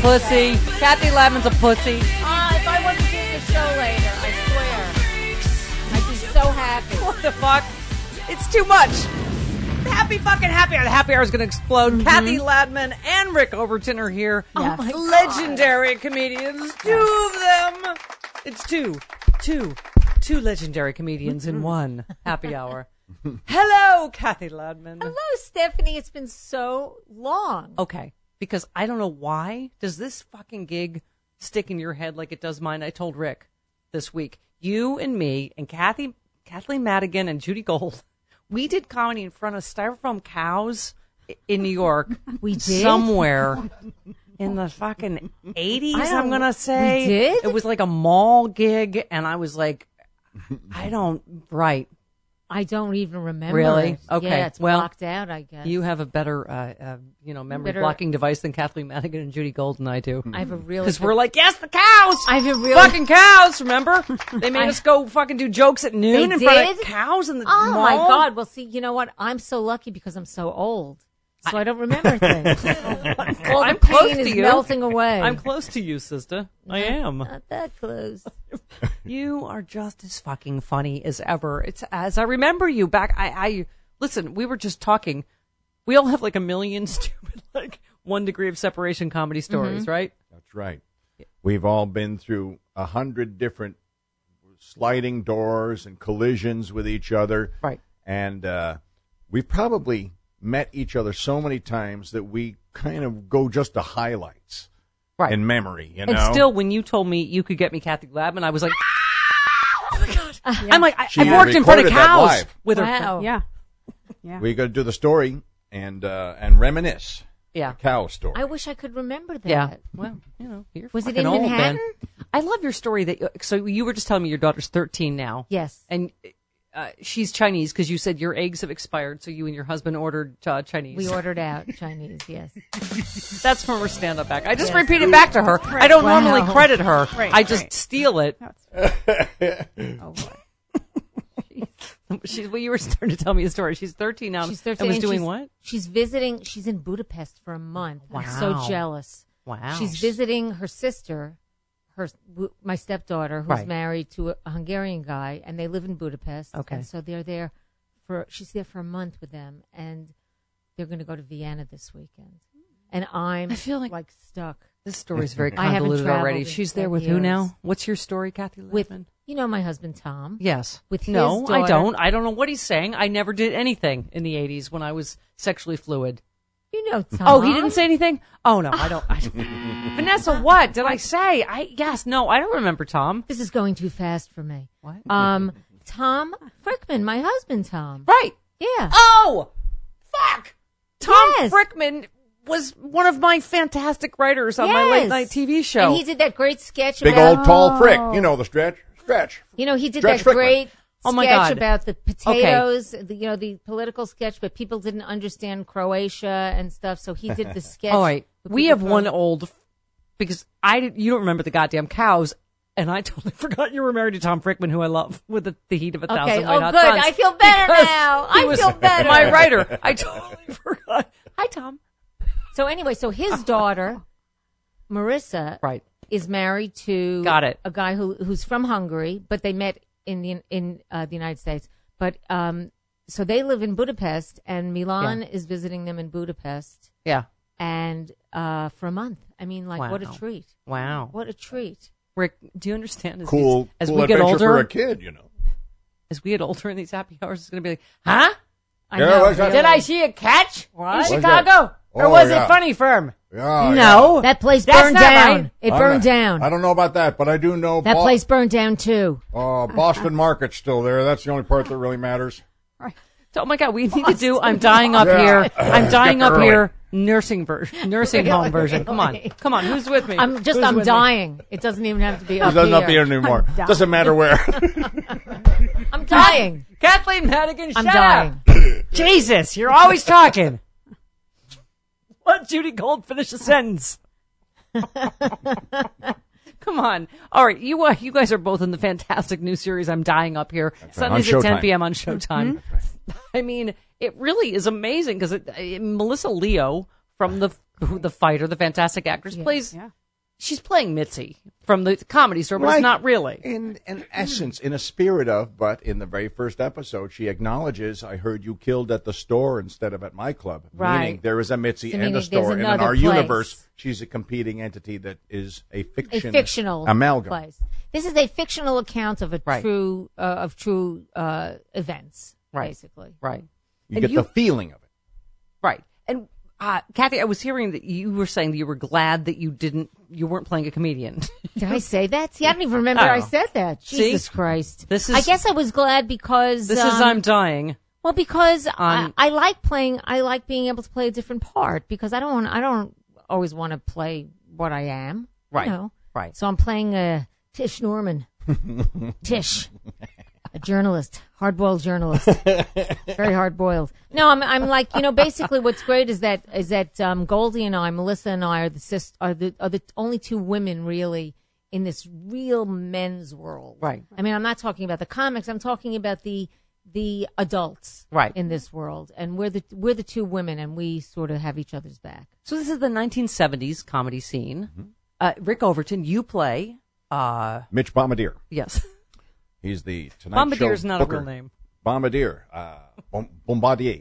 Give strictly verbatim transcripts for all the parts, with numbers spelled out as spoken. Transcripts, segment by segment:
pussy. Kathy Ladman's a pussy. Ah, if I wasn't doing the show later, I swear. I'd be so happy. What the fuck? It's too much. Happy fucking happy hour. The happy hour is going to explode. Mm-hmm. Kathy Ladman and Rick Overton are here. Yes. Oh my legendary God. comedians. Two of them. It's two. Two. Two legendary comedians in one happy hour. Hello, Kathy Ladman. Hello, Stephanie. It's been so long. Okay. Because I don't know why. Does this fucking gig stick in your head like it does mine? I told Rick this week. You and me and Kathy, Kathleen Madigan and Judy Gold, we did comedy in front of styrofoam cows in New York. We did? Somewhere in the fucking eighties, I'm going to say. We did? It was like a mall gig, and I was like, I don't, right. I don't even remember. Really? It. Okay. Yeah, it's well, blocked out, I guess. You have a better, uh, uh, you know, memory better, blocking device than Kathleen Madigan and Judy Gold and I do. I have a really Because we're like, yes, the cows. I have a really fucking cows. Remember? They made I, us go fucking do jokes at noon in front of cows in the oh mall. my God. Well, see, you know what? I'm so lucky because I'm so old. So I, I don't remember things. All I'm the close pain to is you. melting away. I'm close to you, sister. No, I am. Not that close. You are just as fucking funny as ever. It's as I remember you back. I, I listen. We were just talking. We all have like a million stupid, like one degree of separation comedy stories, mm-hmm. right? That's right. We've all been through a hundred different sliding doors and collisions with each other, right? And uh, we've probably met each other so many times that we kind of go just to highlights right. in memory, you know? And still, when you told me you could get me Kathy Ladman, I was like, oh my God. Uh, yeah. I'm like, I, I've worked in front of cows with wow. her. Yeah. Yeah. We got to do the story and uh, and reminisce. Yeah. The cow story. I wish I could remember that. Yeah. Well, you know, you're was it in in old, Manhattan? Ben. I love your story that, you, so you were just telling me your daughter's thirteen now. Yes. And Uh, she's Chinese because you said your eggs have expired, so you and your husband ordered uh, Chinese. We ordered out Chinese, yes. That's from her stand-up act. I just yes. repeat it back to her. Right. I don't Wow. normally credit her. Right, I just right. steal it. Oh, boy. She's, well, you were starting to tell me a story. She's thirteen now. She's thirteen. And was and doing she's, what? She's visiting. She's in Budapest for a month. Wow. I'm so jealous. Wow. She's visiting her sister, her my stepdaughter, who's right. married to a Hungarian guy, and they live in Budapest. Okay. And so they're there for. She's there for a month with them, and they're going to go to Vienna this weekend. And I'm I feel like, like stuck. This story's very I haven't convoluted traveled already. in She's there ten with who years. now? What's your story, Kathy Ladman? With you know my husband Tom. Yes. With his no, daughter. I don't. I don't know what he's saying. I never did anything in the eighties when I was sexually fluid. You know Tom. Oh, he didn't say anything? Oh, no, I don't. I don't. Vanessa, what did I say? I Yes, no, I don't remember Tom. This is going too fast for me. What? Um, Tom Frickman, my husband Tom. Right. Yeah. Oh, fuck. Tom Yes. Frickman was one of my fantastic writers on my Yes. late night T V show. And he did that great sketch Big about old tall prick. You know the stretch. Stretch. You know, he did Stretch that Frickman. great Oh, my sketch God. about the potatoes, the, you know, the political sketch, but people didn't understand Croatia and stuff, so he did the sketch. All right. with We people have from- one old, because I did, you don't remember the goddamn cows, and I totally forgot you were married to Tom Frickman, who I love, with the, the heat of a thousand Okay, white oh, hot good. suns, I feel better because now. he I was feel better. My writer. I totally forgot. Hi, Tom. So anyway, so his daughter, Marissa, Right. is married to Got it. a guy who who's from Hungary, but they met in the in uh, the United States. But um, so they live in Budapest, and Milan Yeah. is visiting them in Budapest, Yeah. and uh, for a month. I mean, like, what a Wow. treat! Wow. What a treat! Rick, do you understand? As Cool. these- as cool we get adventure older, for a kid, you know. as we get older in these happy hours, it's going to be like, huh? I Yeah, know. what's that? Did I see a catch What? in What's Chicago? that? Or Oh, was yeah. it Funny Firm? Yeah, no. That place That's burned not down. right. It I'm burned not- down. I don't know about that, but I do know That Bo- place burned down too. uh, Boston Market's still there. That's the only part that really matters. So, oh my God, we need to do I'm Dying Up Yeah. Here. I'm Dying Get Up early. Here nursing version, nursing home version. Come on. Really? Come on. Who's with me? I'm just Who's I'm with me? dying. It doesn't even have to be It up doesn't here. have to be anymore. I'm Doesn't matter where. I'm dying. Kathleen Madigan, I'm shut dying. up. Jesus, you're always talking. Let Judy Gold finish a sentence. Come on. All right, you uh, you guys are both in the fantastic new series I'm Dying Up Here. right. Sundays On at ten Showtime. p.m. on Showtime. I mean, it really is amazing because it, it, Melissa Leo from the who the fighter, the fantastic actress, Yeah. plays. Yeah. She's playing Mitzi from the comedy store, but Right. it's not really. In in essence, in a spirit of, but in the very first episode, she acknowledges, "I heard you killed at the store instead of at my club." Right. Meaning there is a Mitzi So and meaning a there's store, and in another our place. universe, she's a competing entity that is a A fiction, fictional amalgam. place. This is a fictional account of a Right. true uh, of true uh, events, Right. basically. Right. You And get you- the feeling of it. Right. And uh, Kathy, I was hearing that you were saying that you were glad that you didn't, you weren't playing a comedian. Did I say that? See, I don't even remember Oh. I said that. See? Jesus Christ. This is- I guess I was glad because This um, is I'm dying. well because I, On- I like playing. I like being able to play a different part because I don't want. I don't always want to play what I am. Right. You know? Right. So I'm playing uh, Tish Norman. Tish, a journalist, hard-boiled journalist, very hard-boiled. No, I'm I'm like you know basically what's great is that is that um, Goldie and I, Melissa and I are the sis, are the are the only two women really in this real men's world. Right. I mean, I'm not talking about the comics. I'm talking about the the adults Right. in this world, and we're the we're the two women, and we sort of have each other's back. So this is the nineteen seventies comedy scene. Uh, Rick Overton, you play, uh, Mitch Bombardier. yes. He's the Tonight Show Bombadier's not booker. a real name. Bombardier. Uh, Bom- Bombardier.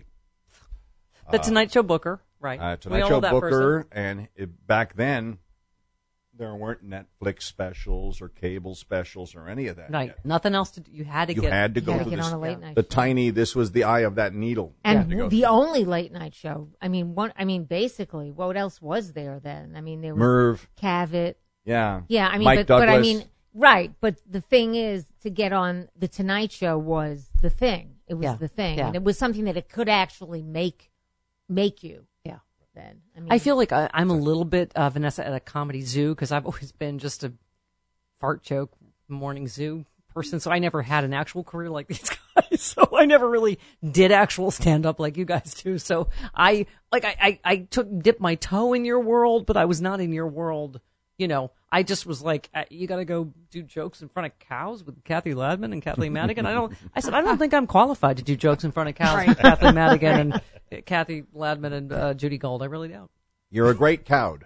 The Tonight Show booker. Right. Uh, We Tonight all Show know that booker, person. and it, back then, there weren't Netflix specials or cable specials or any of that. Right. yet. Nothing else to do. You had to You get. had to You go gotta to get this, on a late night the show. tiny. This was the eye of that needle. you had to And go the through. only late night show. I mean, one. I mean, basically, what else was there then? I mean, there was Merv. Cavett. Yeah. Yeah, I mean, Mike but, Douglas. but I mean, right. But the thing is, to get on the Tonight Show was the thing. It was Yeah, the thing, yeah. and it was something that it could actually make make you. Yeah. Then I mean, I feel like I, I'm a little bit uh, Vanessa at a comedy zoo because I've always been just a fart joke morning zoo person. So I never had an actual career like these guys. So I never really did actual stand up like you guys do. So I like I, I, I took dipped my toe in your world, but I was not in your world. You know, I just was like, uh, you got to go do jokes in front of cows with Kathy Ladman and Kathleen Madigan. I don't. I said I don't think I'm qualified to do jokes in front of cows with Kathleen Madigan and uh, Kathy Ladman and uh, Judy Gold. I really don't. You're a great cowed.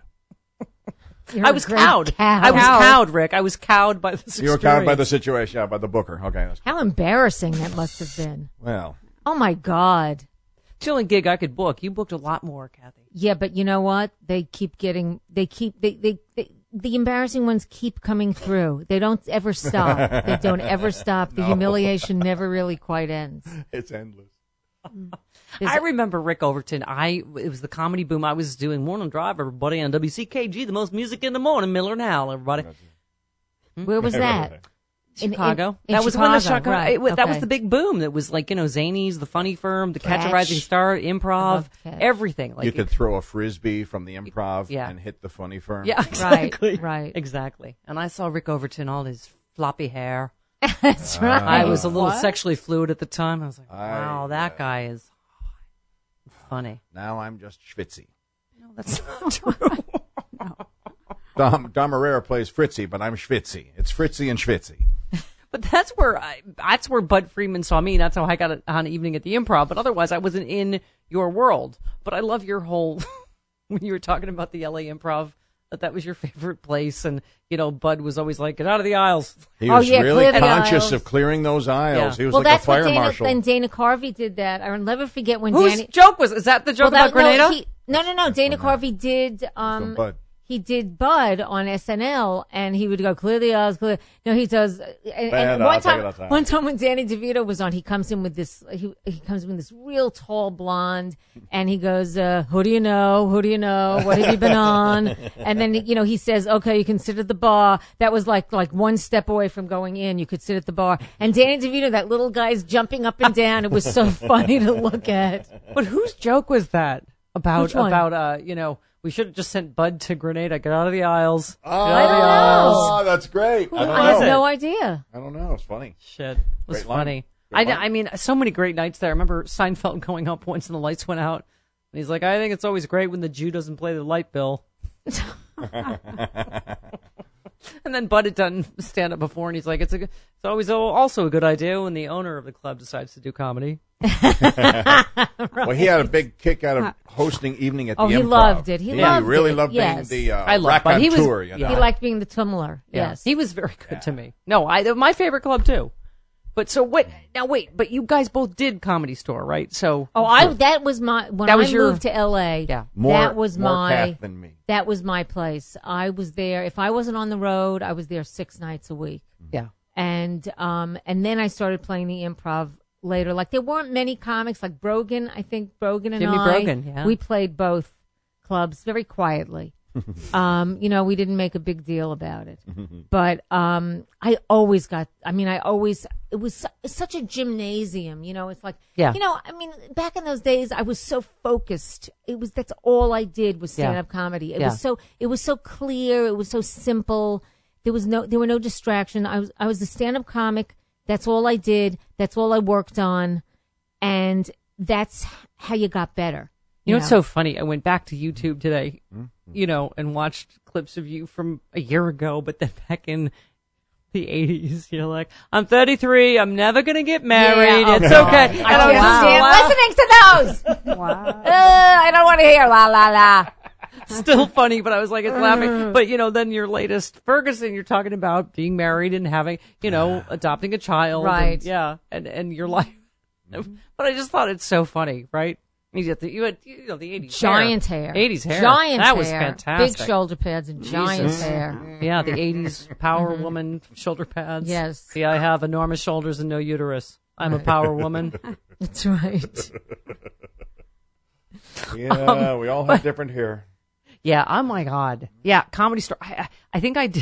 you're I a was great cowed. cow. I was cowed, Rick. I was cowed by this. You were cowed by the experience. situation, yeah, by the booker. Okay. That's, How embarrassing that must have been. well, Oh my God. It's the only gig I could book. You booked a lot more, Kathy. Yeah, but you know what? They keep getting. They keep. They. They. they the embarrassing ones keep coming through. They don't ever stop. They don't ever stop. The humiliation never really quite ends. it's endless. There's- I remember Rick Overton. I it was the comedy boom. I was doing Morning Drive, everybody on W C K G, the most music in the morning. Miller and Hal, everybody. Where was that? In- in- Chicago. in that was when the Chicago, Chicago. right, it was- That was okay. the big boom. That was like you know Zanies, the Funny Firm, the Catch, a Catch. Rising Star, I Improv, loved Catch. everything. Like you could throw a frisbee from the improv Yeah. and hit the funny firm. yeah, exactly, right. exactly. And I saw Rick Overton, all his floppy hair. That's right. I was a little What? sexually fluid at the time. I was like, I- wow, that guy is funny. Now I'm just schwitzy. No, that's not true. Dom, Dom Herrera plays Fritzy, but I'm schwitzy. It's Fritzy and schwitzy. But that's where I, that's where Bud Freeman saw me. That's how I got it on Evening at the Improv. But otherwise, I wasn't in your world. But I love your whole when you were talking about the L A Improv. That that was your favorite place, and you know, Bud was always like, "Get out of the aisles." He Oh, was yeah, really clear the conscious aisles. of clearing those aisles. Yeah. He was Well, like a that's what fire Dana. marshal. Then Dana Carvey did that. I'll never forget when Whose Danny. joke was? Is that the joke Well, about that- Grenada? No, he, no, no, no. Dana Carvey did. Um, Bud. he did Bud on S N L, and he would go clear the aisles, clear. No, he does. And, and Bad, one I'll take it time, outside. one time when Danny DeVito was on, he comes in with this. He he comes in with this real tall blonde, and he goes, uh, "Who do you know? Who do you know? What have you been on?" And then you know he says, "Okay, you can sit at the bar." That was like like one step away from going in. You could sit at the bar, and Danny DeVito, that little guy's jumping up and down. It was so funny to look at. But whose joke was that about Which one? about uh you know we should have just sent Bud to Grenada. Get out of the aisles. Oh, Get out of the aisles. oh, that's great. I don't I have know. no idea. I don't know. It's funny. Shit, it was Great line. funny. Great I, line. I mean, so many great nights there. I remember Seinfeld going up once and the lights went out, and he's like, "I think it's always great when the Jew doesn't play the light bill." And then Bud had done stand up before, and he's like, "It's a, it's always also a good idea when the owner of the club decides to do comedy." Well, he had a big kick out of hosting Evening at the Oh, Improv. he loved it. He yeah, loved he really it. loved Yes. being the uh, I love Bud. He was- raconteur. You know? He liked being the tumbler. Yeah. Yes. He was very good to me. No, I my favorite club too. But so what? Now wait, but you guys both did Comedy Store, right? So Oh, I that was my when That was I your- moved to L A. Yeah. More, that was more my Kath than me. that was my place. I was there. If I wasn't on the road, I was there six nights a week. yeah, And um and then I started playing the Improv later. Like there weren't many comics like Brogan. I think Brogan and Jimmy I Brogan, yeah. we played both clubs very quietly. um, you know, we didn't make a big deal about it. But um, I always got. I mean, I always. It was su- it's such a gymnasium. You know, it's like. Yeah. You know, I mean, back in those days, I was so focused. It was that's all I did was Yeah. stand up comedy. It Yeah. was so. It was so clear. It was so simple. There was no. There were no distractions. I was. I was a stand up comic. That's all I did. That's all I worked on, and that's how you got better. you know what's so funny? I went back to YouTube today, you know, and watched clips of you from a year ago, but then back in the eighties, you're like, "I'm thirty-three. I'm never gonna get married. Yeah, oh, it's God. okay." I And can't was just stand listening to those. Wow. Uh, I don't want to hear la la la. still funny, but I was like, it's laughing. But, you know, then your latest Ferguson, you're talking about being married and having, you know, adopting a child. Right. And, yeah. And, and your life. But I just thought it's so funny, right? You had the, you had, you know, the eighties Giant hair. eighties hair. Giant That hair. was fantastic. Big shoulder pads and giant Jesus. hair. Yeah, the eighties power woman shoulder pads. Yes. See, I have enormous shoulders and no uterus. I'm a power woman. That's right. Yeah, we all have different hair. Yeah. Oh my God. Yeah. Comedy Store. I, I, I think I did.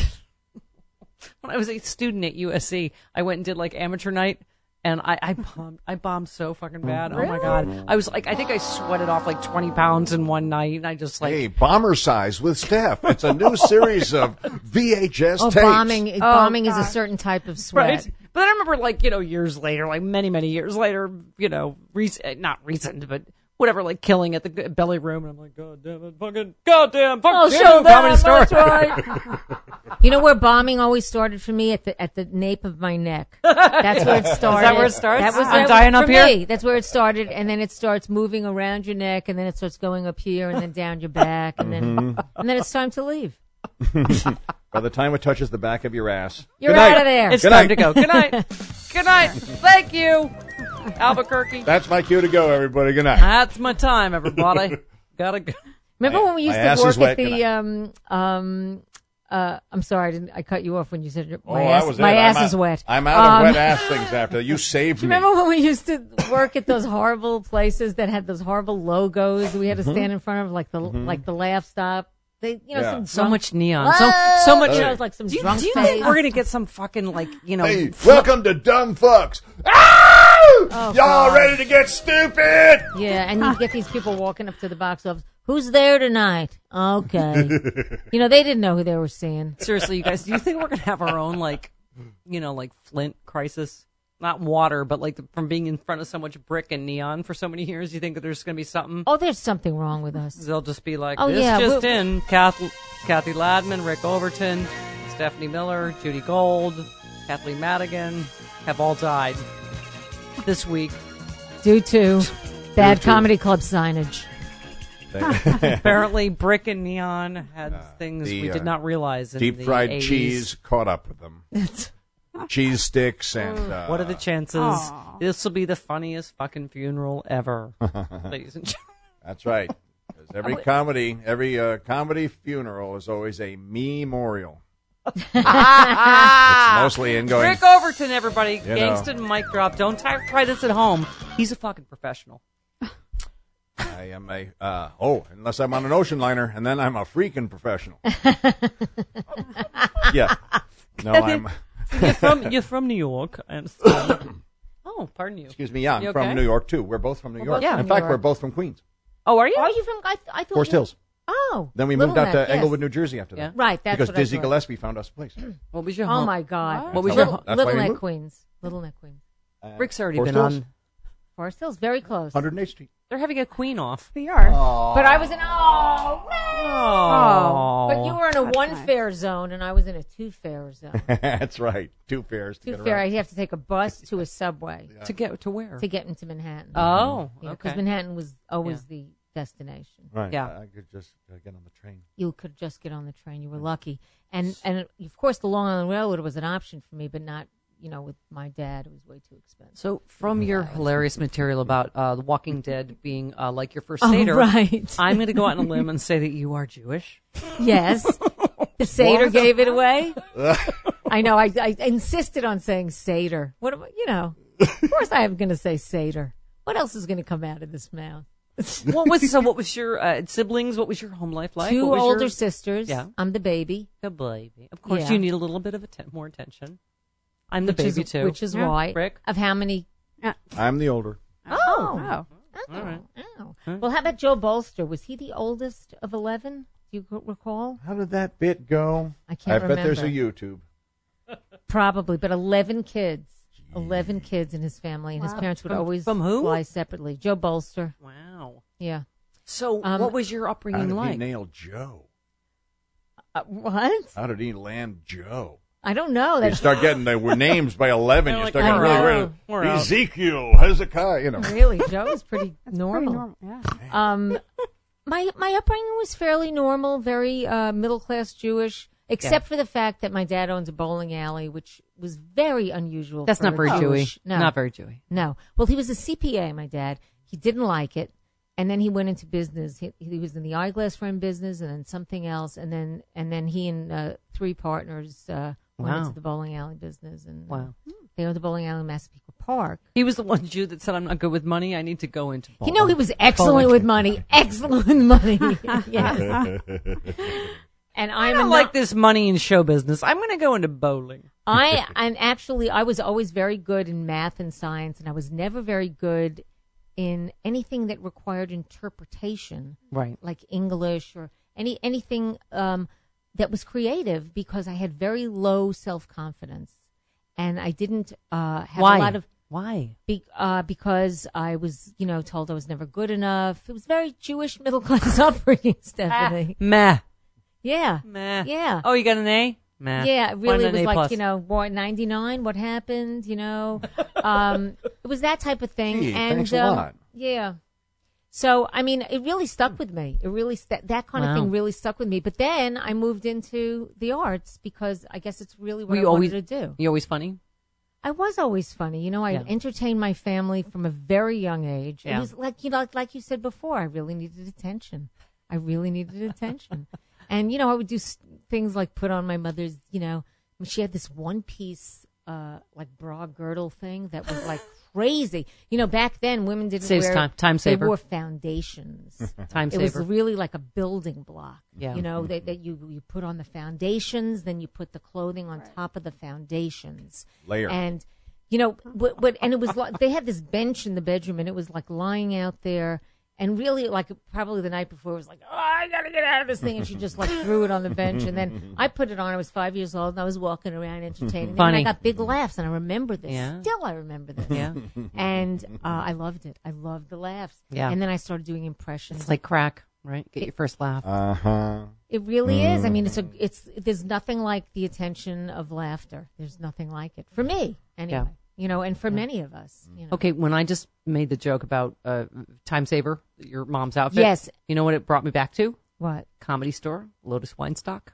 When I was a student at U S C, I went and did like amateur night. And I, I bombed, I bombed so fucking bad. Oh my God. I was like, I think I sweated off like twenty pounds in one night. And I just like, Hey, Bomber Size with Steph. It's a new series of V H S Oh, tapes. bombing! bombing is a certain type of sweat. right. But then I remember like, you know, years later, like many, many years later, you know, rec- not recent, but whatever, like killing at the g- belly room. And I'm like, God damn it, fucking, goddamn, fuck Oh, you, show Comedy them, Store. that's right. You know where bombing always started for me at the at the nape of my neck. That's where it started. where it starts? That was I'm that, dying for up here? me. That's where it started, and then it starts moving around your neck, and then it starts going up here, and then down your back, and then and then it's time to leave. By the time it touches the back of your ass. You're Good night. out of there. It's Good time night. to go. Good night. Good night. Thank you, Albuquerque. That's my cue to go, everybody. Good night. That's my time, everybody. Gotta go. Remember My- when we used my to ass work is wet. at Good the night. um um uh I'm sorry I didn't I cut you off when you said your- my oh, ass that was my it. ass I'm is out, wet. I'm out of Um, wet ass things after. You saved Do you me. remember when we used to work at those horrible places that had those horrible logos? We had to stand in front of like the like the laugh stop. They, you know, Yeah. some So drunk, much neon. So so much. You know, like some Do you, drunk do you face. think we're gonna get some fucking like you know? Hey, fl- welcome to Dumb Fucks. Oh, Y'all God. ready to get stupid? Yeah, and you get these people walking up to the box office. Who's there tonight? Okay. You know, they didn't know who they were seeing. Seriously, you guys, do you think we're gonna have our own like, you know, like Flint crisis? Not water, but like the, from being in front of so much brick and neon for so many years. You think that there's gonna be something? Oh, there's something wrong with us. They'll just be like, Oh, this yeah, just we're- in: Kathy, Kathy Ladman, Rick Overton, Stephanie Miller, Judy Gold, Kathleen Madigan have all died this week. Due to bad to- comedy club signage. Apparently, brick and neon had things the, we did uh, not realize. In Deep the fried eighties. cheese caught up with them. Cheese sticks and uh, What are the chances? Aw. This will be the funniest fucking funeral ever, ladies and gentlemen. That's right. 'Cause every comedy, every uh, comedy funeral is always a memorial. It's mostly in going. Rick Overton, everybody, know. Gangston mic drop. Don't try, try this at home. He's a fucking professional. I am a uh, oh, unless I'm on an ocean liner, and then I'm a freaking professional. Yeah. No, I'm. You're from you're from New York. I understand. Oh, pardon you. Excuse me. Yeah, I'm You from okay? New York too. We're both from New We're York. both Yeah. from In New fact, York. we're both from Queens, Oh, are you? Are you from? I, th- I thought Forest you- Hills. Oh, Then we Little moved out Neck, to yes. Englewood, New Jersey after Yeah. that. Right, that's because what I Dizzy thought. Gillespie found us a place. What was your Oh home? my God! What was That's your why- home? that's Little why we Neck, moved. Queens. Little Neck, Queens. Uh, Rick's already Forest been Hills, on. Forest Hills, very close. one hundred eighth Street. They're having a queen off. We are. But I was in, oh, man. Oh. But you were in a That's one nice. fare zone, and I was in a two fare zone. That's right. Two fares to Two get fare, around. I have to take a bus to a subway To get to where? to get into Manhattan. Oh, Because okay. Manhattan was always Yeah. the destination. Right. Yeah. I could just uh, get on the train. You could just get on the train. You were lucky. And, and of course, the Long Island Railroad was an option for me, but not, you know, with my dad. It was way too expensive. So, from your hilarious material about uh, The Walking Dead being uh, like your first Oh, Seder, right. I'm going to go out on a limb and say that you are Jewish. Yes. The Seder gave it away. I know. I, I insisted on saying Seder. What about, you know, of course I am going to say Seder. What else is going to come out of this mouth? What was so? What was your uh, siblings? What was your home life like? Two What was older your, sisters. Yeah. I'm the baby. the baby. Of course, Yeah. you need a little bit of atten- more attention. I'm the which baby is, too. Which is Yeah. why. Rick? Of how many? I'm the older. Oh. Oh. Oh. Oh, right. oh. Well, how about Joe Bolster? Was he the oldest of eleven? Do you c- recall? How did that bit go? I can't I bet there's a remember. YouTube. Probably, but eleven kids. eleven kids in his family, and his Wow. parents would From- always from who? fly separately. Joe Bolster. Wow. Yeah. So, Um, what was your How upbringing did like? he nail Joe? Uh, what? How did he land Joe? I don't know. You That's start getting the names by eleven. They're You like, start getting "Oh, really wow. rid We're of out." Ezekiel, Hezekiah. You know. really Joe is pretty That's normal. Pretty normal. Yeah. Um, my my upbringing was fairly normal, very uh, middle class Jewish, except for the fact that my dad owns a bowling alley, which was very unusual. That's for not a very Jewish. Jewy. No, Not very Jewy. no. Well, he was a C P A. My dad. He didn't like it, and then he went into business. He, he was in the eyeglass frame business, and then something else, and then and then he and uh, three partners uh, went Wow. into the bowling alley business, and uh, Wow. they owned the bowling alley in Massapequa Park. He was the one Jew that said, "I'm not good with money. I need to go into." You know, he was excellent Bowling. with money. Excellent with money. Yes. And I I'm don't a like no- this money in show business. I'm going to go into bowling. I and actually I was always very good in math and science, and I was never very good in anything that required interpretation, Right. like English or any anything um, that was creative, because I had very low self confidence, and I didn't uh, have Why? a lot of. Why? Be, uh, because I was, you know, told I was never good enough. It was very Jewish middle class upbringing, Stephanie. Meh. Yeah, Meh. yeah. Oh, you got an A? Meh. Yeah, it Why really not was an A like, plus? you know, boy, ninety-nine, what happened, you know? um, it was that type of thing. Gee, and thanks a um, lot. Yeah. So, I mean, it really stuck with me. It really, st- that kind Wow. of thing really stuck with me. But then I moved into the arts because I guess it's really what Were I you always wanted to do. You always funny? I was always funny. You know, I Yeah. entertained my family from a very young age. Yeah. It was like, you know, like, like you said before, I really needed attention. I really needed attention. And, you know, I would do s- things like put on my mother's, you know, she had this one piece, uh, like bra girdle thing that was like crazy. You know, back then women didn't Saves wear, time- time they saver. wore foundations. Time It was saver. really like a building block. Yeah. You know, that, that you, you put on the foundations, then you put the clothing on top of the foundations. Layer. And, you know, but, but and it was like, they had this bench in the bedroom, and it was like lying out there. And really, like, probably the night before, it was like, oh, I got to get out of this thing. And she just, like, threw it on the bench. And then I put it on. I was five years old, and I was walking around entertaining. Funny. And I got big laughs, and I remember this. Yeah. Still, I remember this. Yeah. And uh, I loved it. I loved the laughs. Yeah. And then I started doing impressions. It's like crack, right? Get your first laugh. Uh huh. It really is. I mean, it's a, it's, there's nothing like the attention of laughter. There's nothing like it. For me, anyway. Yeah. You know, and for many of us. You know. Okay, when I just made the joke about uh, Time Saver, your mom's outfit. Yes. You know what it brought me back to? What? Comedy Store, Lotus Weinstock.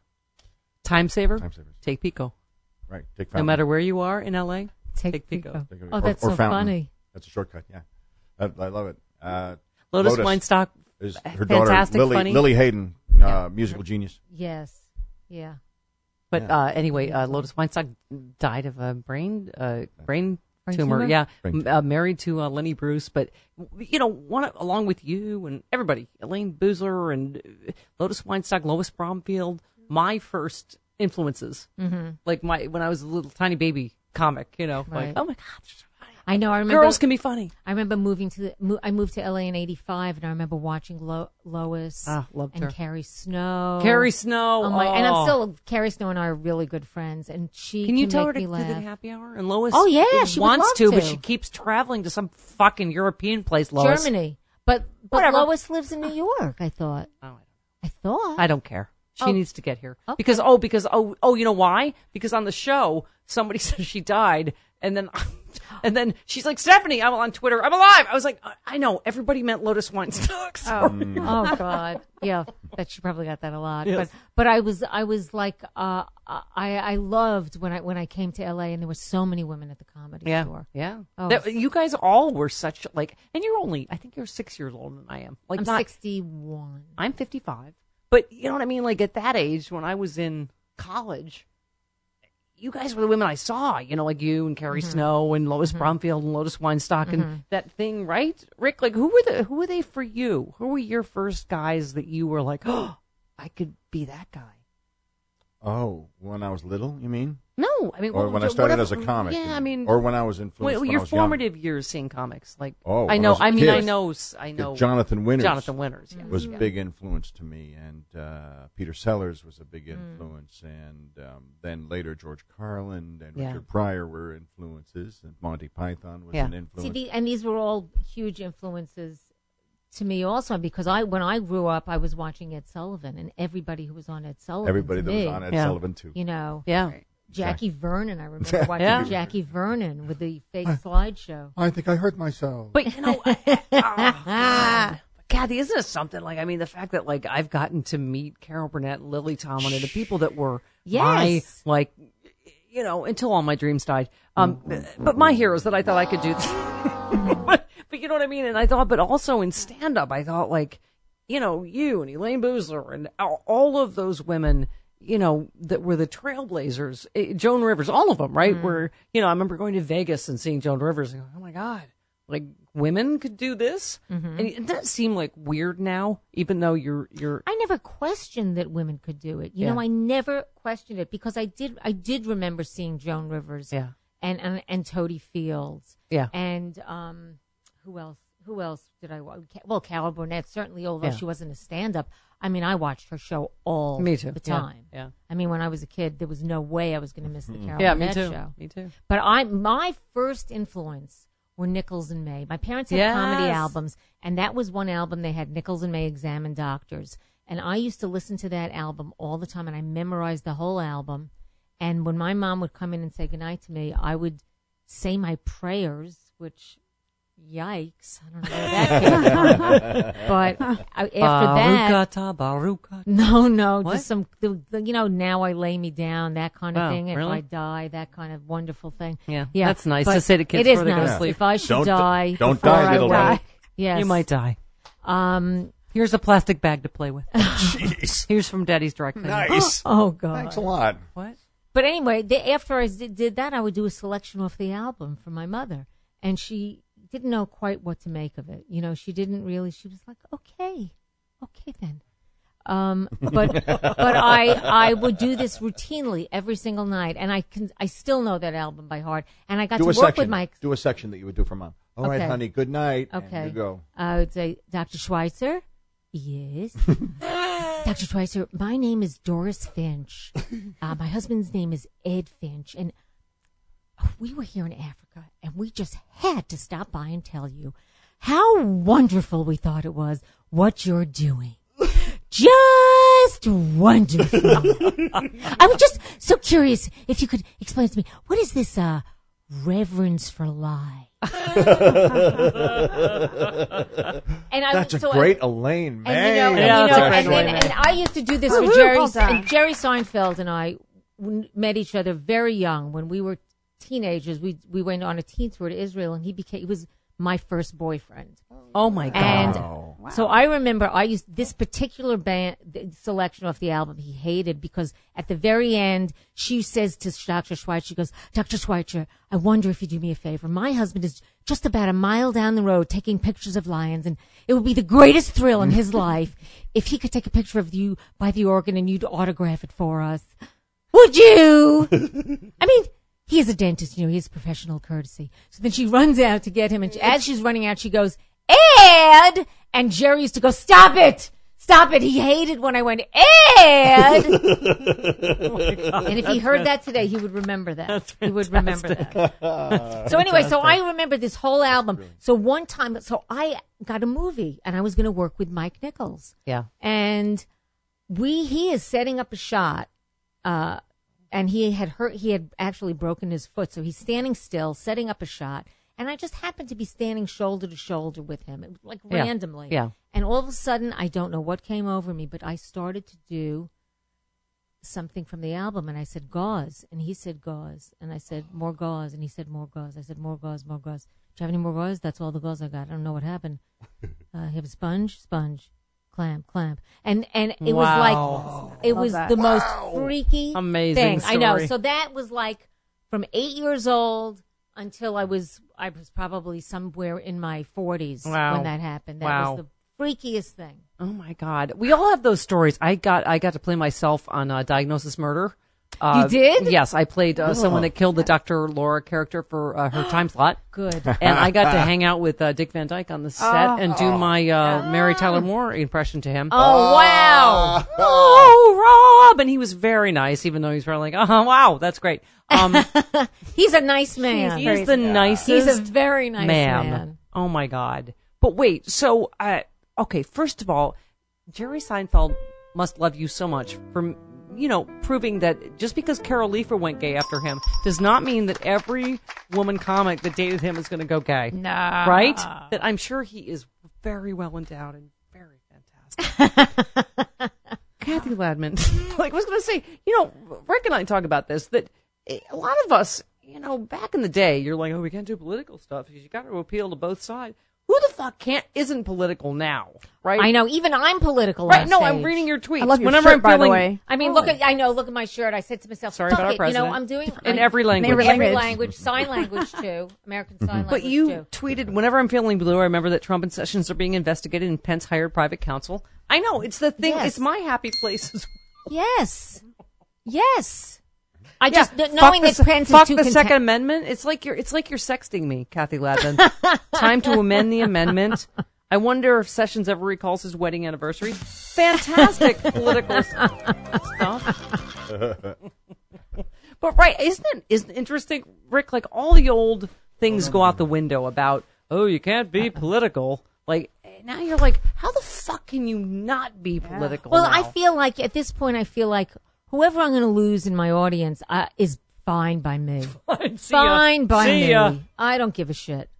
Time Saver. Time savers. Take Pico. Right. Take No fountain. matter where you are in L A, Take, Take Pico. Pico. Take it- Oh, or- that's or so fountain. funny. That's a shortcut. Yeah. I, I love it. Uh, Lotus, Lotus. Weinstock. is her daughter Fantastic, Lily, funny. Lily Hayden, uh, Yeah. musical genius. Yes. Yeah. But Yeah. uh, anyway, uh, Lotus Weinstock died of a brain uh, brain, Brain tumor. tumor? Yeah, Brain M- uh, married to uh, Lenny Bruce. But you know, one of- along with you and everybody, Elaine Boozler and uh, Lotus Weinstock, Lois Bromfield, my first influences. Mm-hmm. Like my when I was a little tiny baby comic. You know, Right. like oh my god, this is funny. I know. I remember. Girls can be funny. I remember moving to the. Mo- I moved to L A in eighty-five, and I remember watching Lo- Lois Ah, loved and her. Carrie Snow. Carrie Snow. Oh my! And I'm oh. still Carrie Snow and I are really good friends, and she Can you can tell her make to me do the laugh. happy hour? And Lois, Oh, yeah, she would wants love to, but to. she keeps traveling to some fucking European place. Lois. Germany. But but Whatever. Lois lives in New York. I thought. Oh, I don't I thought. I don't care. She Oh. needs to get here. Okay. Because, oh, because, oh, oh, you know why? Because on the show, somebody said she died, and then, and then she's like, Stephanie, I'm on Twitter, I'm alive. I was like, I know, everybody meant Lotus Weinstock. Sorry. Oh God, yeah, that she probably got that a lot. Yes. But but I was I was like uh, I I loved when I when I came to L A and there were so many women at the Comedy Yeah, Store. yeah. Oh. That- you guys all were such, like, and you're only, I think you're six years older than I am. Like, I'm not, sixty-one. I'm fifty-five. But you know what I mean? Like, at that age, when I was in college, you guys were the women I saw, you know, like you and Carrie Mm-hmm. Snow and Lois Bromfield and Lotus Weinstock and that thing, right? Rick, like, who were the, who were they for you? Who were your first guys that you were like, oh, I could be that guy? Oh, when I was little, you mean? No, I mean, Or what- when I started whatever- as a comic? Yeah, you I mean, or when I was influenced. well, when your I was young. formative years seeing comics, like, Oh, I when I know, was a I mean, I kid. know, I know, Jonathan Winters. Jonathan Winters, yeah. was yeah. a big influence to me, and uh, Peter Sellers was a big Mm. influence, and um, then later George Carlin and Yeah. Richard Pryor were influences, and Monty Python was Yeah. an See, influence. the, and these were all huge influences to me also because I when I grew up I was watching Ed Sullivan and everybody who was on Ed Sullivan. Everybody to that me, was on Ed Yeah. Sullivan too. you know, Yeah. Jackie Vernon. I remember watching Yeah. Jackie Vernon with the fake slideshow. I think I hurt myself. But you know, oh, God. Kathy, isn't it something? Like, I mean, the fact that like I've gotten to meet Carol Burnett, and Lily Tomlin, and the people that were my Yes. like, you know, until all my dreams died. Um, but my heroes that I thought I could do. but, but you know what I mean? And I thought, but also in stand up, I thought like, you know, you and Elaine Boozler and all all of those women, you know, that were the trailblazers, eh, Joan Rivers, all of them, right? Mm. Were, you know, I remember going to Vegas and seeing Joan Rivers and going, oh my God, like women could do this. Mm-hmm. And it does seem like weird now, even though you're, you're, I never questioned that women could do it. You Yeah. know, I never questioned it because I did. I did remember seeing Joan Rivers yeah, and and, and Toady Fields yeah. and um, who else? Who else did I watch? Well, Carol Burnett certainly, although Yeah. she wasn't a stand-up. I mean, I watched her show all Me too. the Yeah, time. yeah. I mean, when I was a kid, there was no way I was going to miss the Carol Yeah, me Burnett too. show. Me too. But I, my first influence were Nichols and May. My parents had Yes. comedy albums, and that was one album they had. Nichols and May Examine Doctors, and I used to listen to that album all the time, and I memorized the whole album. And when my mom would come in and say goodnight to me, I would say my prayers, which. Yikes! I don't know where that came from. But I, after that, Barukata, Baruka. no, no, What? just some, the, the, you know, now I lay me down, that kind of Oh, thing. If really? I die, that kind of wonderful thing. Yeah, yeah, that's nice but to say to kids It is before they go to nice. sleep. If I should Don't di- die, don't before die, I little wake, lady. yes, You might die. Um. Here's a plastic bag to play with. Jeez. Here's from Daddy's Dry Cleaning. Nice. Oh God. Thanks a lot. What? But anyway, the, after I did, did that, I would do a selection off the album for my mother, and she didn't know quite what to make of it. You know, she didn't really. She was like, "Okay, okay then." Um, but but I I would do this routinely every single night, and I can I still know that album by heart. And I got Do to a work section. with my. Do a section that you would do for mom. All right, Okay. honey. Good night. Okay. And you go. I would say, Doctor Schweitzer, yes. Doctor Schweitzer, my name is Doris Finch. Uh, my husband's name is Ed Finch, and we were here in Africa, and we just had to stop by and tell you how wonderful we thought it was what you're doing. Just wonderful. I was just so curious if you could explain to me, what is this uh, reverence for lie? And I, That's a so I- great Elaine May. and you know, and, Yeah, you that's know, a great and, then, one. and I used to do this for Woo-hoo, Jerry. hold on. And Jerry Seinfeld and I w- met each other very young when we were teenagers. We we went on a teen tour to Israel, and he became he was my first boyfriend. Oh my God. And Wow. so I remember I used this particular band the selection off the album he hated because at the very end she says to Doctor Schweitzer, she goes, Doctor Schweitzer, I wonder if you do me a favor. My husband is just about a mile down the road taking pictures of lions, and it would be the greatest thrill in his life if he could take a picture of you by the organ and you'd autograph it for us. Would you? I mean, he is a dentist, you know, he has professional courtesy. So then she runs out to get him, and as she's running out, she goes, Ed! And Jerry used to go, stop it! stop it. He hated when I went, and. Oh my God, and if he heard that today, he would remember that. That's he would remember that. So anyway, so I remember this whole album. So one time, so I got a movie, and I was going to work with Mike Nichols. Yeah. And we, he is setting up a shot, uh, and he had hurt, he had actually broken his foot. So he's standing still, setting up a shot. And I just happened to be standing shoulder to shoulder with him, it was like Yeah. randomly. Yeah. And all of a sudden, I don't know what came over me, but I started to do something from the album. And I said, gauze. And he said, gauze. And I said, more gauze. And he said, more gauze. I said, more gauze, more gauze. Do you have any more gauze? That's all the gauze I got. I don't know what happened. Uh, you have a sponge? Sponge. Clamp, clamp. And, and it Wow. was like, it Love was that. the Wow. most freaky Amazing thing. I know. story. So that was like from eight years old until I was, I was probably somewhere in my forties Wow. when that happened. That Wow. was the freakiest thing. Oh my God. We all have those stories. I got I got to play myself on uh, Diagnosis Murder. Uh, You did? Yes, I played uh, someone that killed the Doctor Laura character for uh, her time slot. Good. And I got to hang out with uh, Dick Van Dyke on the set and do my uh, Mary Tyler Moore impression to him. Oh, wow. Oh, Rob! And he was very nice, even though he's probably like, oh, wow, that's great. Um, He's a nice man. he is the nicest He's a very nice man. man. Oh my God. But wait, so, uh, okay, first of all, Jerry Seinfeld must love you so much for, you know, proving that just because Carol Leifer went gay after him does not mean that every woman comic that dated him is going to go gay. Nah. Right? That I'm sure he is very well endowed and very fantastic. Kathy Ladman. Like, I was going to say, you know, Rick and I talk about this, that a lot of us, you know, back in the day, you're like, oh, we can't do political stuff because you got to appeal to both sides. Who the fuck can't isn't political now, right? I know. Even I'm political. Right? on No, stage. I'm reading your tweets. I love your Whenever shirt, I'm by feeling, the way. I mean, look at. I know. Look at my shirt. I said to myself, Sorry "Fuck about our it." You president. know, I'm doing in I- every language. Every every language. language, sign language too, American Sign Language. But you too. tweeted, whenever I'm feeling blue, I remember that Trump and Sessions are being investigated and Pence hired private counsel. I know. It's the thing. Yes. It's my happy place as well. Yes, yes. I Yeah, just th- knowing fuck that the, Pence fuck is too the content- Second Amendment. It's like you're. It's like you're sexting me, Kathy Ladman. Time to amend the amendment. I wonder if Sessions ever recalls his wedding anniversary. Fantastic political stuff. But right, isn't it isn't it interesting, Rick? Like all the old things go out the window about, oh, you can't be political. Like now you're like, how the fuck can you not be political? Well, now? I feel like at this point, I feel like whoever I'm going to lose in my audience uh, is fine by me. See ya. Fine by See me. ya. I don't give a shit.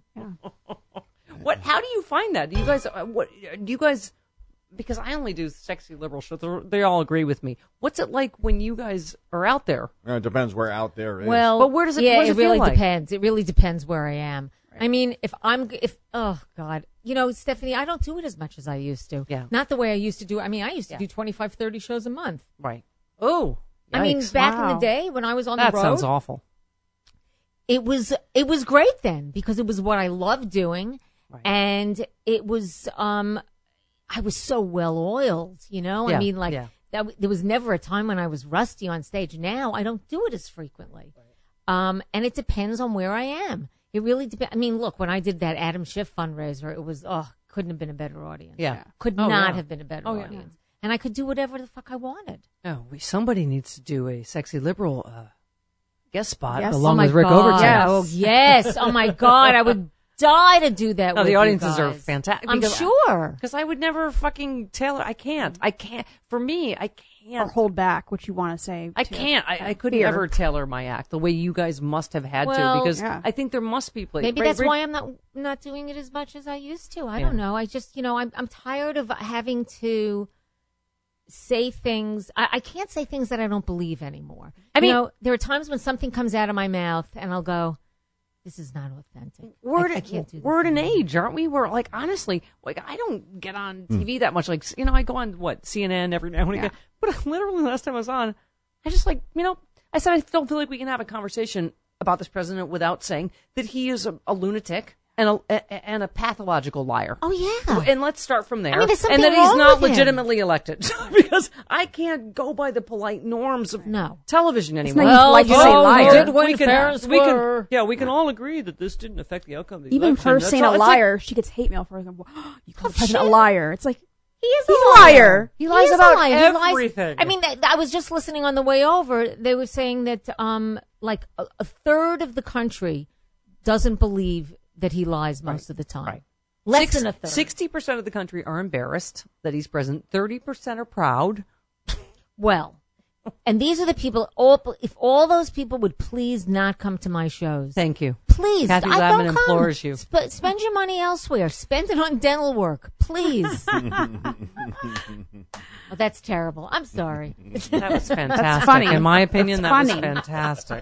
What? How do you find that? Do you guys? uh, What do you guys? Because I only do sexy liberal shows. They're- They all agree with me. What's it like when you guys are out there? Uh, it depends where out there is. Well, But where does it- Yeah, what does it it feel really like? depends. It really depends where I am. I mean, if I'm, if oh God, you know, Stephanie, I don't do it as much as I used to. Yeah. Not the way I used to do. I mean, I used to Yeah. do twenty-five, thirty shows a month. Right. Oh, I mean, yikes. back in Wow. the day when I was on that the road, sounds awful. it was it was great then because it was what I loved doing, Right. and it was um, I was so well oiled, you know. Yeah, I mean, like yeah. that. w- There was never a time when I was rusty on stage. Now I don't do it as frequently, um, and it depends on where I am. It really depends. I mean, look, when I did that Adam Schiff fundraiser, it was oh, couldn't have been a better audience. Yeah. could Oh, not yeah. have been a better Oh, yeah. audience, and I could do whatever the fuck I wanted. Oh, we, somebody needs to do a sexy liberal uh, guest spot Yes. along oh my with Rick God. Overton. Yes. Oh yes. Oh my God. I would die to do that. No, with the you audiences are guys. fantastic. I'm because- sure. Because I would never fucking tailor. I can't. I can't. For me, I Or can't. hold back what you want to say. I to- can't. I, I couldn't fear. ever tailor my act the way you guys must have had Well, to. Because Yeah. I think there must be places. Maybe that's why I'm not not doing it as much as I used to. I Yeah. don't know. I just, you know, I'm I'm tired of having to say things. I, I can't say things that I don't believe anymore. I mean- you know, there are times when something comes out of my mouth and I'll go, "This is not authentic." We're I, I at, can't do this we're at an anymore. age, aren't we? We're like, honestly, like I don't get on Hmm. T V that much. Like, you know, I go on what C N N every now and again. But literally, last time I was on, I just like, you know, I said I don't feel like we can have a conversation about this president without saying that he is a, a lunatic and a, a and a pathological liar. Oh yeah. And let's start from there. I mean, there's and something that he's wrong not with him. legitimately elected because I can't go by the polite norms of No. television anymore. not even polite to say oh, liar. we Did win we can, fair and we can, square. yeah, we can all agree that this didn't affect the outcome of the Even election. her That's saying all- a it's like, liar, she gets hate mail for it. You call the Oh, president a shit. liar. It's like, He He is a He's a liar. liar. He lies is a about liar. He lies- everything. I mean, th- I was just listening on the way over. They were saying that um, like a, a third of the country doesn't believe that he lies most Right. of the time. Right. Less Six, than a third. sixty percent of the country are embarrassed that he's president. Thirty percent are proud. Well, and these are the people. All if all those people would please not come to my shows. Thank you. Please, Kathy I Lavin don't come. implores you. Sp- spend your money elsewhere. Spend it on dental work, please. Oh, that's terrible. I'm sorry. That was fantastic. funny. In my opinion, That's that was funny. fantastic.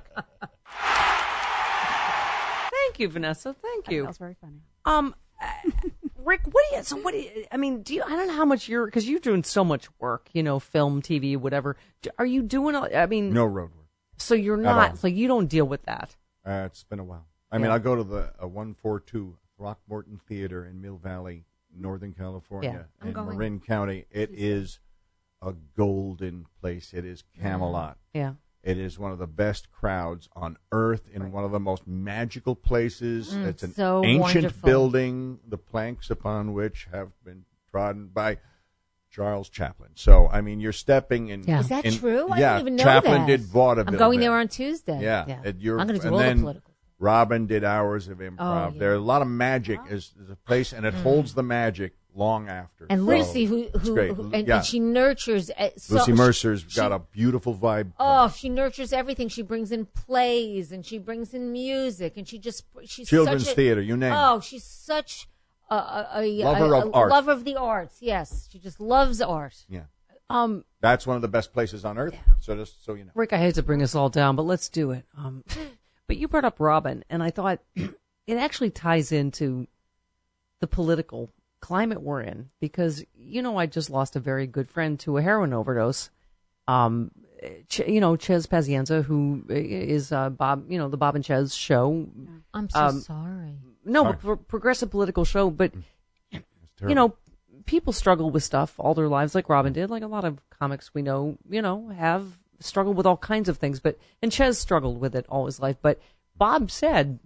Thank you, Vanessa. Thank you. That was very funny. Um, uh, Rick, what do you? So what do you? I mean, do you? I don't know how much you're because you're doing so much work. You know, film, T V, whatever. Do- Are you doing? a- I mean, No road work. so you're At all. not. So you don't deal with that. Uh, it's been a while. I mean, Yeah. I go to the uh, one forty-two Throckmorton Theater in Mill Valley, Northern California, I'm in going. Marin County. It is a golden place. It is Camelot. Yeah. It is one of the best crowds on earth in one of the most magical places. it's an so ancient wonderful. building, the planks upon which have been trodden by Charles Chaplin. So, I mean, you're stepping in. Yeah. Is that in- true? I yeah, didn't even know Chaplin that. did vaudeville. I'm going there. there on Tuesday. Yeah, Yeah. at your- I'm going to do and all then the political. Robin did hours of improv. Oh, yeah. There are a lot of magic is, is a place, and it holds the magic long after. And So, Lucy, who it's who, great. who and, yeah. and she nurtures. Uh, so, Lucy Mercer's she- got a beautiful vibe. Oh, she nurtures everything. She brings in plays and she brings in music and she just she's Children's such a, theater, you name Oh, it. she's such a, a, a Lover a, of a art. lover of the arts. Yes, she just loves art. Yeah, Um, that's one of the best places on earth. So just so you know. Rick, I hate to bring us all down, but let's do it. Um, but you brought up Robin, and I thought it actually ties into the political climate we're in because, you know, I just lost a very good friend to a heroin overdose. Um, Ch- you know, Ches Pazienza, who is uh, Bob, you know, the Bob and Ches show. I'm so Um, sorry. No, Sorry. but pro- progressive political show, but It's terrible. you know, people struggle with stuff all their lives, like Robin did, like a lot of comics we know, you know, have struggled with all kinds of things. But and Ches struggled with it all his life. But Bob said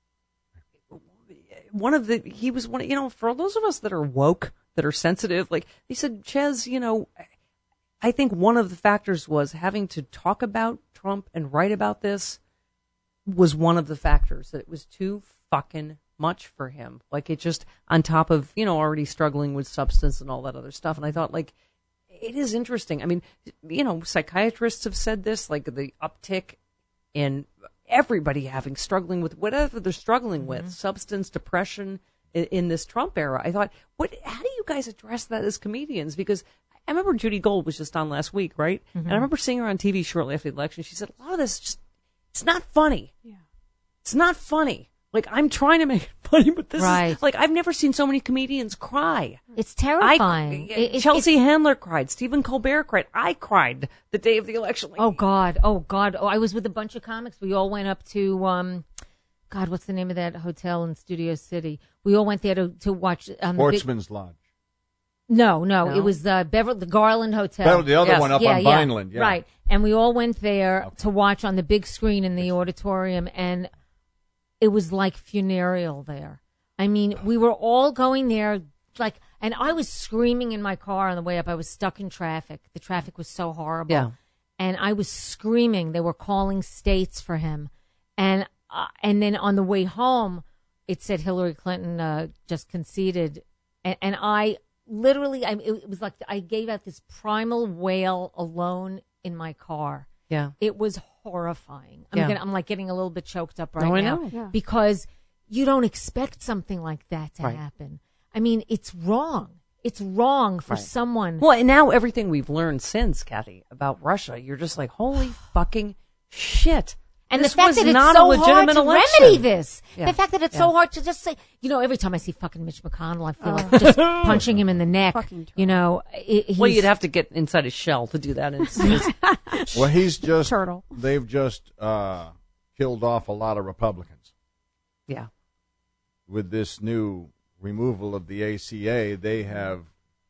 one of the he was one, you know, for those of us that are woke, that are sensitive, like he said, Ches, you know, I think one of the factors was having to talk about Trump and write about this was one of the factors that it was too fucking much for him. Like it just on top of, you know, already struggling with substance and all that other stuff. And I thought like, it is interesting. I mean, you know, psychiatrists have said this, like the uptick in everybody having struggling with whatever they're struggling with, Mm-hmm. substance, depression in, in this Trump era. I thought, what, how do you guys address that as comedians? Because I remember Judy Gold was just on last week, right? Mm-hmm. And I remember seeing her on T V shortly after the election. She said, a lot of this just, it's not funny. Yeah. It's not funny. Like, I'm trying to make it funny, but this Right. is, like, I've never seen so many comedians cry. It's I, terrifying. It- it- Chelsea it's- Handler cried. Stephen Colbert cried. I cried the day of the election. Like, Oh God! Oh God! Oh, I was with a bunch of comics. We all went up to um, God, what's the name of that hotel in Studio City? We all went there to to watch. Um, the big- Sportsman's Lodge. no, no, No? it was uh, Beverly, the Garland Hotel. That was the other Yes. one up yeah, on yeah, Vineland. Yeah. right. And we all went there to watch on the big screen in the auditorium, and it was like funereal there. I mean, we were all going there, like, and I was screaming in my car on the way up. I was stuck in traffic. The traffic was so horrible. Yeah. And I was screaming. They were calling states for him. And uh, and then on the way home, it said Hillary Clinton uh, just conceded. And, and I literally, I, it was like I gave out this primal wail alone in my car. yeah. It was horrifying. I'm, Yeah. gonna, I'm like getting a little bit choked up right No, I now know. Yeah. because you don't expect something like that to Right. happen. I mean, it's wrong. It's wrong for Right. someone. Well, and now everything we've learned since, Kathy, about Russia, you're just like, holy fucking shit. And This the fact was that it's not so a legitimate hard to election. remedy this. Yeah. The fact that it's Yeah. so hard to just say, you know, every time I see fucking Mitch McConnell, I feel like just punching him in the neck. Fucking You know, it, he's, Well, you'd have to get inside his shell to do that. And it's, it's, Well, he's just Turtle. They've just uh, killed off a lot of Republicans yeah. with this new removal of the A C A. They have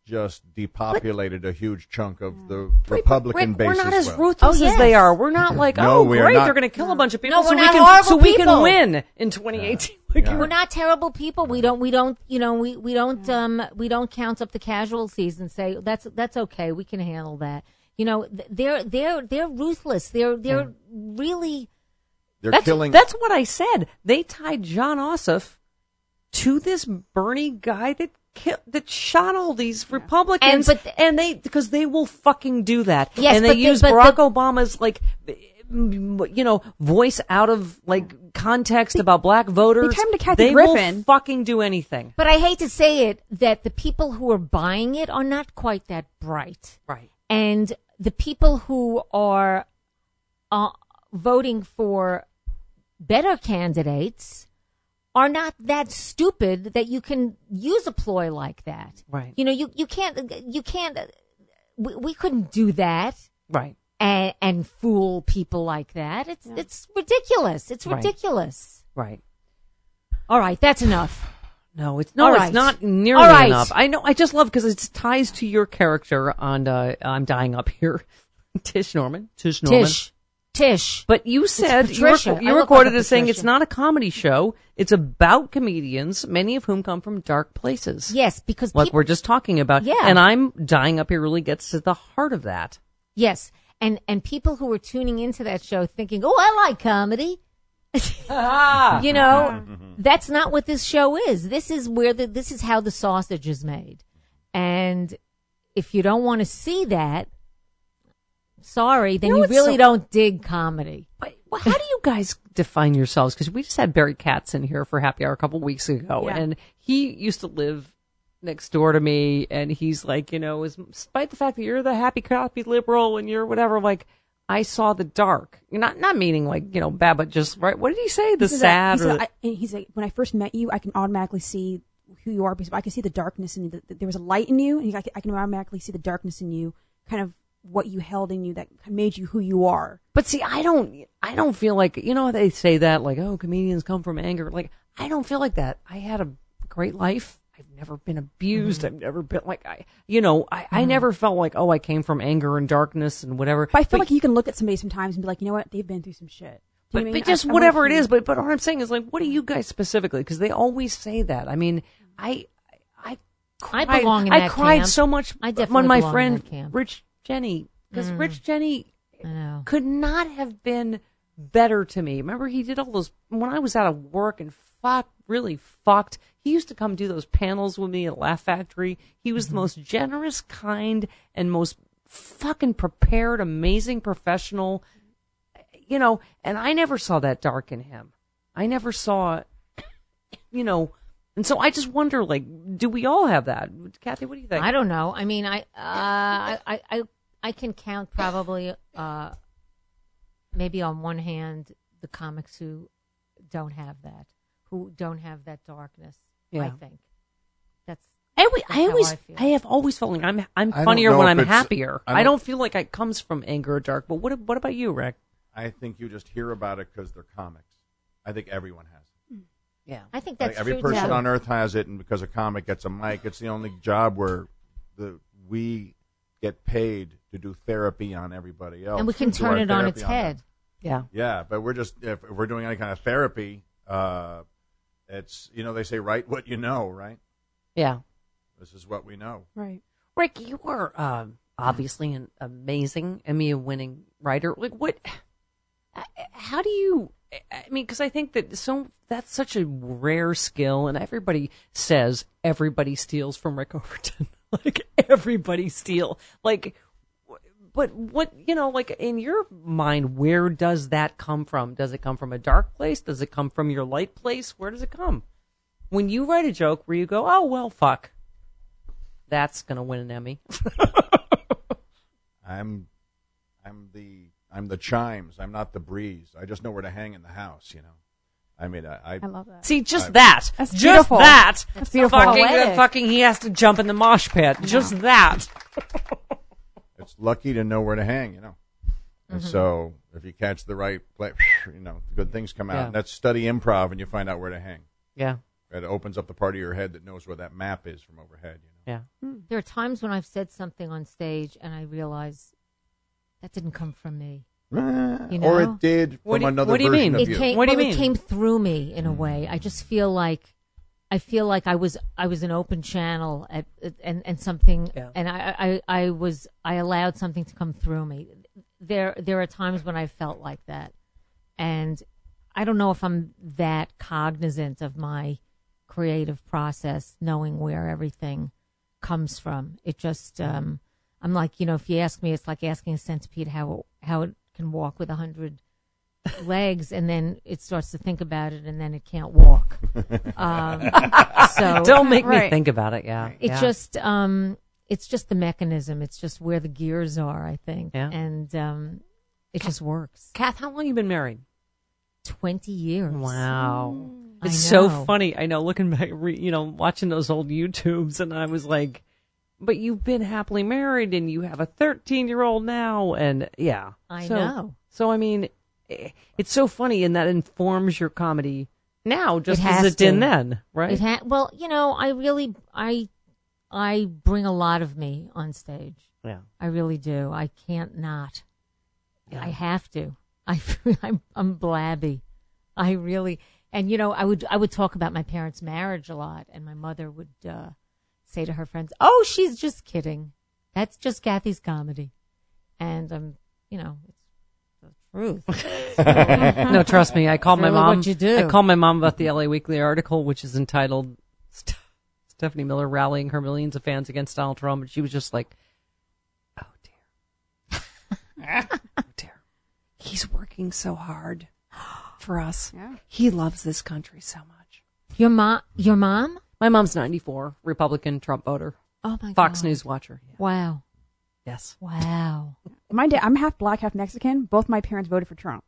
just depopulated a huge chunk of the Republican Rick, base we're not as as well. ruthless Oh, yes. as they are. We're not like, No, oh, we are great, not. they're going to kill a bunch of people No, so we're we not can horrible so we people. can win in twenty eighteen. Like, Yeah. We're not terrible people. We don't. We don't. You know. We we don't. Um. We don't count up the casualties and say that's that's okay. We can handle that. You know. th- They're they're they're ruthless. They're they're really. They're That's, killing. that's what I said. They tied John Ossoff to this Bernie guy that ki- that shot all these Republicans, And- but the- and they because they will fucking do that. Yes, and they but the- use but Barack the- Obama's like, you know, voice out of like context about black voters. tied him to Kathy they Griffin. will fucking do anything. But I hate to say it, that the people who are buying it are not quite that bright. Right. And the people who are uh, voting for better candidates are not that stupid that you can use a ploy like that. Right. You know, you, you can't, you can't, we, we couldn't do that Right. and, and fool people like that. It's, it's ridiculous. It's Right. ridiculous. Right. All right. That's enough. No, it's no, All it's right. not nearly All right. enough. I know. I just love because it ties to your character on. Uh, I'm dying up here, Tish Norman. Tish Norman. Tish. Tish. But you said you were, Patricia. you I were look like quoted a as saying Patricia. it's not a comedy show. It's about comedians, many of whom come from dark places. Yes, because Like people, we're just talking about. Yeah. And I'm dying up here really gets to the heart of that. yes, and and people who were tuning into that show thinking, "Oh, I like comedy." You know, that's not what this show is. This is where the this is how the sausage is made. And if you don't want to see that, sorry, then You you, know what's really so- don't dig comedy. But, well, how do you guys define yourselves? Because we just had Barry Katz in here for happy hour a couple weeks ago, Yeah. and he used to live next door to me, and he's like, you know, is, despite the fact that you're the happy, happy liberal and you're whatever, like, I saw the dark. You're not not meaning like, you know, bad, but just right. What did he say? The He said sad that- or he the, said, I, and he's like, when I first met you, I can automatically see who you are because I can see the darkness in you. The, there was a light in you, and I can, I can automatically see the darkness in you, kind of what you held in you that made you who you are. But see, I don't, I don't feel like, you know, they say that like, oh, comedians come from anger. Like, I don't feel like that. I had a great life. I've never been abused. I've never been like, I, you know, I, I never felt like, oh, I came from anger and darkness and whatever. But I feel like you can look at somebody sometimes and be like, you know what, they've been through some shit. Do you But, know what I mean? but just I- I whatever went it through- is. But, but what I'm saying is like, what do you guys specifically? Because they always say that. I mean, I, I, cried, I belong in I that cried camp. so much I when definitely my belong in friend that camp. Rich Jenny, because Rich Jenny I know. could not have been better to me. Remember, he did all those when I was out of work and fuck, really fucked. He used to come do those panels with me at Laugh Factory. He was the most generous, kind, and most fucking prepared, amazing professional. You know, and I never saw that dark in him. I never saw, you know, and so I just wonder, like, do we all have that? Kathy, what do you think? I don't know. I mean, I, uh, I, I, I, I can count probably, uh, maybe on one hand, the comics who don't have that, who don't have that darkness. I Yeah. think that's. I always, That's I, how always I feel. I have always felt like I'm I'm I don't funnier know when if I'm it's- happier. I I don't- don't, feel like it comes from anger or dark. But what what about you, Rick? I think you just hear about it because they're comics. I think everyone has it. Yeah, I think Like that's every true person too. on earth has it, and because a comic gets a mic, it's the only job where the we get paid to do therapy on everybody else. and we can do our turn it on therapy its them. head. yeah. Yeah, but we're just if we're doing any kind of therapy, uh, it's you know they say write what you know, right? Yeah. This is what we know. Right. Rick, you are um, obviously an amazing Emmy-winning writer. Like, what? How do you? I mean, because I think that so that's such a rare skill, and everybody says everybody steals from Rick Overton. Like everybody steal. Like, but what you know? Like in your mind, where does that come from? Does it come from a dark place? Does it come from your light place? Where does it come? When you write a joke where you go, oh well, fuck. That's gonna win an Emmy. I'm, I'm the I'm the chimes. I'm not the breeze. I just know where to hang in the house. You know, I mean, I, I I love that. See, just that. That's just beautiful. that. That's beautiful. Fucking, Poetic. uh, fucking, he has to jump in the mosh pit. Just that. it's lucky to know where to hang. You know, and so if you catch the right play, you know, good things come out. Yeah. And that's study improv, and you find out where to hang. Yeah. It opens up the part of your head that knows where that map is from overhead. You know. Yeah. There are times when I've said something on stage and I realize that didn't come from me. You know? Or it did What from do you- another what do you version mean? of It you. came, What do you well, mean? It came through me in a way. I just feel like I feel like I was I was an open channel at, and and something Yeah. and I, I I was I allowed something to come through me. There there are times when I felt like that, and I don't know if I'm that cognizant of my creative process, knowing where everything comes from. It just um, I'm like, you know, if you ask me, it's like asking a centipede how how it can walk with a hundred legs, and then it starts to think about it, and then it can't walk. Um, so Don't make me Right. think about it. Yeah. it yeah. just um, it's just the mechanism. It's just where the gears are, I think, Yeah. and um, it just works. Kath, how long you been married? Twenty years. Wow. I It's so know. funny. I know, looking back, re, you know, watching those old YouTubes, and I was like, but you've been happily married, and you have a thirteen-year-old now, and yeah. I so, know. So, I mean, eh, it's so funny, and that informs your comedy now, just It as has it did to. then, right? It ha- well, you know, I really, I, I bring a lot of me on stage. yeah. I really do. I can't not. Yeah. I have to. I, I'm, I'm blabby. I really, and you know, I would, I would talk about my parents' marriage a lot, and my mother would uh, say to her friends, "Oh, she's just kidding. That's just Kathy's comedy," and um, you know, it's the truth. No, trust me. I called my really mom. what you do. I called my mom about the L A Weekly article, which is entitled St- "Stephanie Miller Rallying Her Millions of Fans Against Donald Trump," and she was just like, "Oh dear, oh dear, he's working so hard for us. Yeah. He loves this country so much." Your mom, your mom? My mom's ninety-four, Republican, Trump voter, Oh my Fox God. News watcher. Yeah. Wow, Yes. wow, My dad, I'm half black, half Mexican. Both my parents voted for Trump.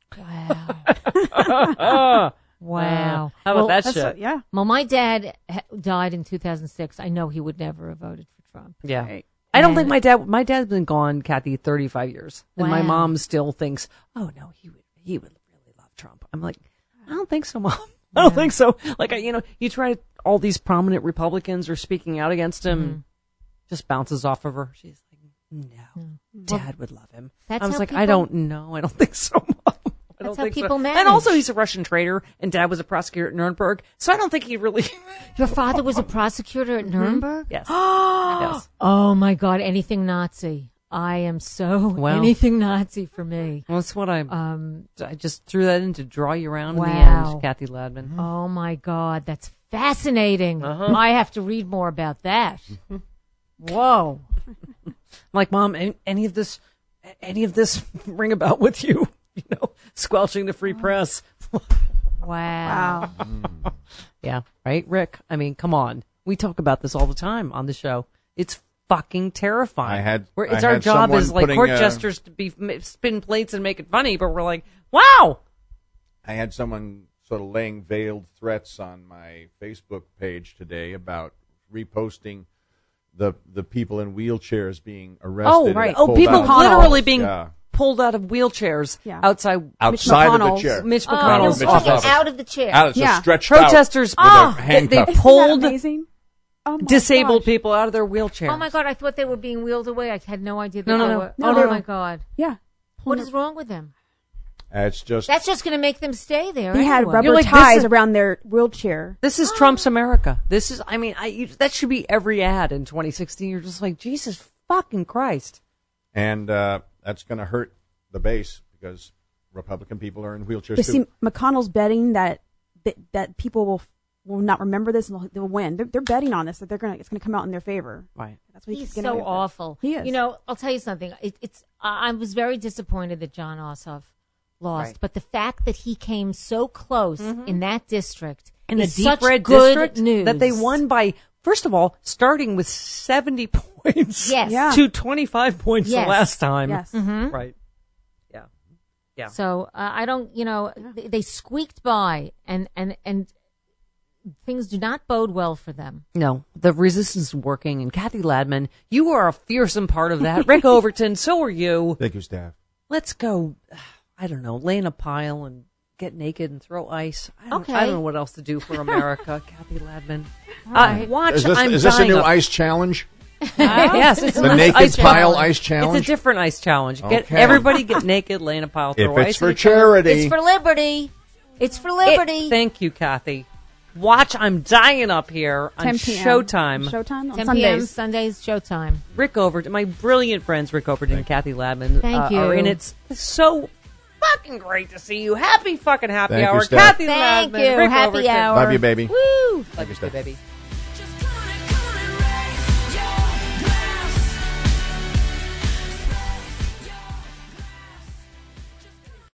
wow, wow. How about Well, that That's shit? what- yeah. Well, my dad ha- died in two thousand six. I know he would never have voted for Trump. Yeah. Right. I don't And- think my dad. My dad's been gone, Kathy, thirty-five years, and my Wow. mom still thinks, "Oh no, he would. He would really love Trump." I'm like, I don't think so, Mom. I don't think so. Like, I, you know, you try. All these prominent Republicans are speaking out against him. Mm-hmm. Just bounces off of her. She's like, "No, Dad would love him." That's I was how like, people- "I don't know. I don't think so, Mom." I don't how think so. people And manage. also, he's a Russian traitor, and Dad was a prosecutor at Nuremberg, so I don't think he really. Your father was a prosecutor at Nuremberg? Yes. Yes. Oh my God, anything Nazi. I am so Well. anything Nazi for me. Well, that's what I. Um, I just threw that in to draw you around in the Wow. end, Kathy Ladman. oh my God, that's fascinating. Uh-huh. I have to read more about that. Whoa. I'm like, Mom, any, any of this, any of this ring about with you? You know, squelching the free press. Wow. Wow. Yeah, right, Rick. I mean, come on. We talk about this all the time on the show. It's fucking terrifying. I had- We're, it's I our had job someone as like putting, court uh, jesters to be spin plates and make it funny, but we're like, wow. I had someone sort of laying veiled threats on my Facebook page today about reposting the the people in wheelchairs being arrested. Oh, and right. pulled Oh, people out of the literally house. being Yeah. pulled out of wheelchairs Yeah. outside outside of the McConnell's. chair. Mitch Oh, McConnell's Mitch's office. office. out of the chair. Out, it's Yeah. just stretched Protesters out with a they, they handcuff. Isn't pulled that amazing? Oh my disabled gosh. people out of their wheelchairs. Oh my God, I thought they were being wheeled away. I had no idea that No, no, they no. were. No, oh no, no. my God. Yeah. What is wrong with them? Uh, It's just That's just going to make them stay there. They had anyway. rubber You're like, this ties is- around their wheelchair. This is Trump's America. This is, I mean, I, you, that should be every ad in twenty sixteen. You're just like, Jesus fucking Christ. and uh, that's going to hurt the base because Republican people are in wheelchairs But too. see, McConnell's betting that that, that people will will not remember this and they'll, they'll win. They're, they're betting on this that they're gonna it's gonna come out in their favor. Right. That's what He's he's getting away so with. awful. He is. You know, I'll tell you something. It, it's I, I was very disappointed that John Ossoff lost, Right. but the fact that he came so close in that district In a is deep such red good district news. that they won by, first of all, starting with seventy points Yes. Yeah. to twenty-five points Yes. the last time. Yes. Right. Yeah. Yeah. So uh, I don't, you know, they, they squeaked by, and and and things do not bode well for them. No, the resistance is working. And Kathy Ladman, you are a fearsome part of that. Rick Overton, so are you. Thank you, staff. Let's go, I don't know, lay in a pile and get naked and throw ice. I don't, Okay. I don't know what else to do for America. Kathy Ladman. Uh, right. watch. Is this, I'm is this a dying new of- ice challenge? yes, it's The an naked ice pile challenge. ice challenge? It's a different ice challenge. Get Okay. everybody get naked, lay in a pile, If throw it's ice. for in each other. charity. It's for liberty. It's for It- liberty. thank you, Kathy. Watch. I'm dying up here on ten p.m. Showtime. Showtime on ten p.m. Sundays. Sundays, showtime. Rick Overton, my brilliant friends Rick Overton and Kathy Ladman Thank uh, you. are in it. It's so fucking great to see you. Happy fucking happy Thank you, hour. Steph. Kathy Thank Ladman, you. Rick Happy Overton. hour. Love you, baby. Woo! Love you, baby.